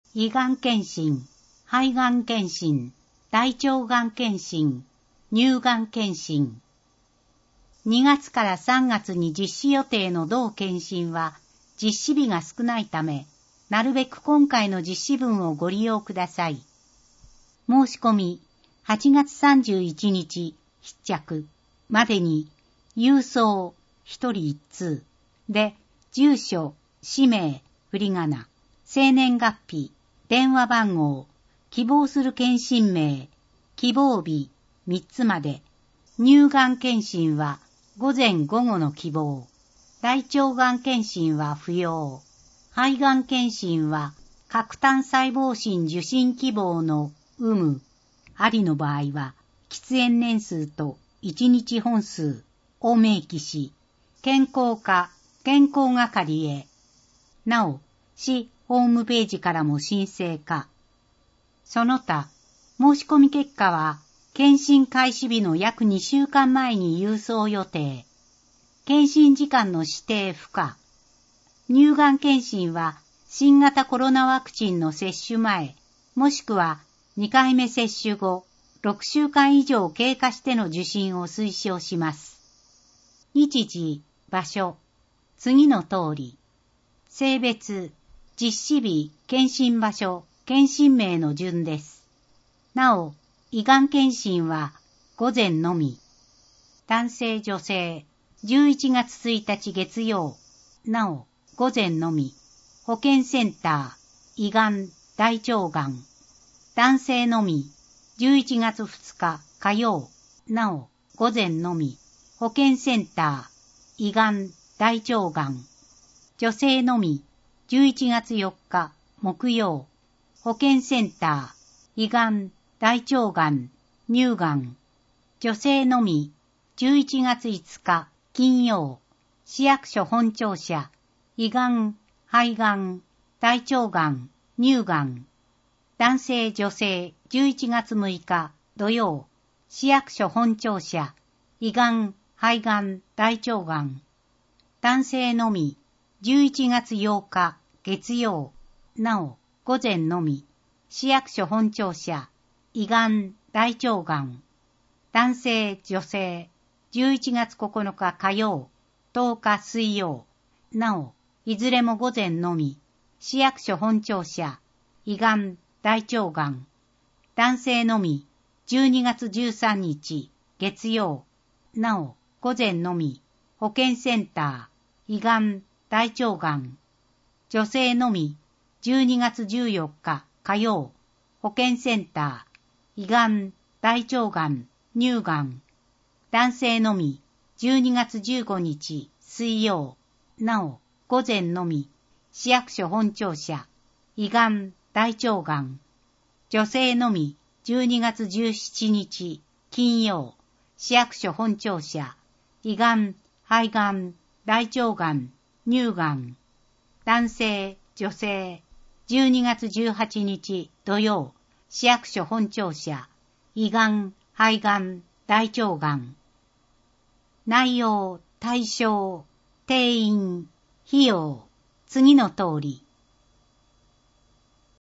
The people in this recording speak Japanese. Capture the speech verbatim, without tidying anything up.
胃がん検診、肺がん検診、大腸がん検診、乳がん検診。にがつからさんがつに実施予定の同検診は実施日が少ないため、なるべく今回の実施分をご利用ください。申し込みはちがつさんじゅういちにち必着までに郵送ひとりいっつうで住所、氏名、振り仮名、生年月日、電話番号、希望する検診名、希望日みっつまで。乳がん検診は午前午後の希望。大腸がん検診は不要。肺がん検診は核単細胞診受診希望の有無ありの場合は喫煙年数といちにち本数を明記し、健康課健康係へ。なお、市ホームページからも申請可。その他、申し込み結果は検診開始日の約にしゅうかんまえに郵送予定。検診時間の指定不可。乳がん検診は新型コロナワクチンの接種前、もしくはにかいめ接種後、ろくしゅうかん以上経過しての受診を推奨します。日時、場所、次の通り。性別、実施日、検診場所、検診名の順です。なお、胃がん検診は午前のみ。男性女性、じゅういちがつついたち月曜。なお、午前のみ。保健センター、胃がん、大腸がん。男性のみ。じゅういちがつふつか火曜。なお、午前のみ。保健センター、胃がん、大腸がん。女性のみ。じゅういちがつよっか木曜。保健センター、胃がん、大腸がん、乳がん。女性のみ。じゅういちがついつか金曜。市役所本庁舎、胃がん、肺がん、大腸がん、乳がん。男性女性じゅういちがつむいか土曜。市役所本庁舎、胃がん、肺がん、大腸がん。男性のみ。じゅういちがつようか月曜。なお、午前のみ。市役所本庁舎、胃がん、大腸がん。男性女性じゅういちがつここのか火曜。とおか水曜。なお、いずれも午前のみ。市役所本庁舎、胃がん、大腸がん。男性のみ。じゅうにがつじゅうさんにち月曜。なお、午前のみ。保健センター、胃がん、大腸がん。女性のみ。じゅうにがつじゅうよっか火曜。保健センター、胃がん、大腸がん、乳がん。男性のみ。じゅうにがつじゅうごにち水曜。なお、午前のみ。市役所本庁舎、胃がん、大腸がん。女性のみ。じゅうにがつじゅうしちにち金曜。市役所本庁舎、胃がん、肺がん、大腸がん、乳がん。男性、女性、じゅうにがつじゅうはちにち土曜。市役所本庁舎、胃がん、肺がん、大腸がん。内容、対象、定員、費用、次の通り。